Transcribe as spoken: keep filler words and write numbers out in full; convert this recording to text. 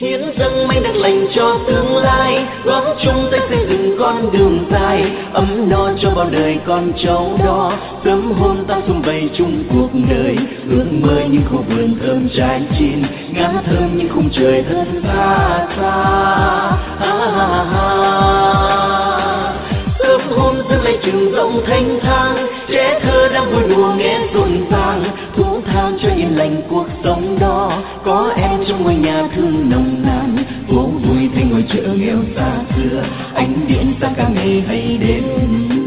hiến dâng mây đặc lành cho tương lai, góp chung tay xây dựng con đường dài ấm no cho bao đời con cháu đó. Sớm hôm ta sum vầy chung cuộc đời, ước mơ những khu vườn thơm trái chín, ngát thơm những khung trời thật xa xa. Ha, ha, ha. Sớm hôm dâng lên trường rộng thanh thang, trẻ thơ đang vui đùa nghe rộn ràng, thú thang cho yên lành cuộc sống đó. Có em trong ngôi nhà thương nồng nàn, phố vui thay ngồi chợ nghèo xa xưa, ánh điện sáng cả ngày hay đêm.